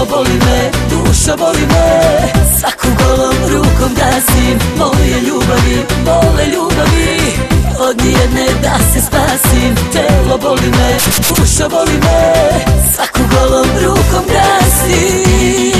boli me, duša boli me. Svaku golom rukom gazim moje ljubavi, mole ljubavi. Od nijedne da se spasim, telo boli me, duša boli me. Svaku golom rukom gazim.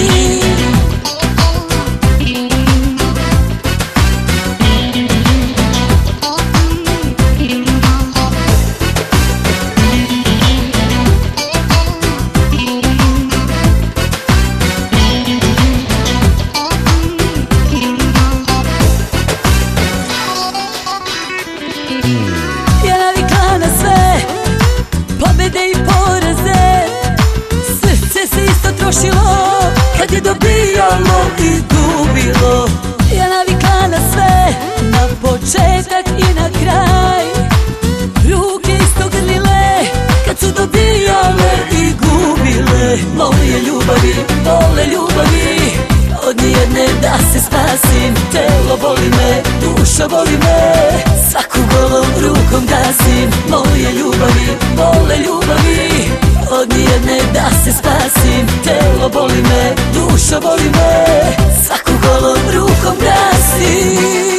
Ja navikla na sve pobjede i poraze, srce se isto trošilo kad je dobijalo i gubilo. Ja navikla na sve, na početak i na kraj, ruke isto grlile kad su dobijale i gubile. Moje ljubavi, vole ljubavi, od nijedne da se spasim, telo boli me, duša boli me. Svaku golom rukom gazim moje ljubavi, vole ljubavi. Od nijedne da se spasim, telo boli me, duša boli me. Svaku golom rukom gazim.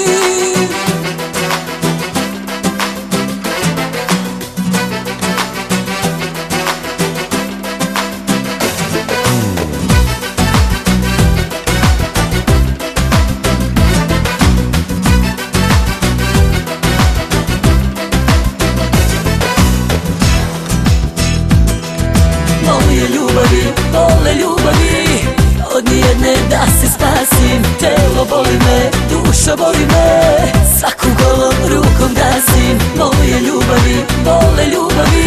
Moje ljubavi, vole ljubavi, od nijedne da se spasim, telo boli me, duša boli me. Svaku golom rukom gazim moje ljubavi, vole ljubavi.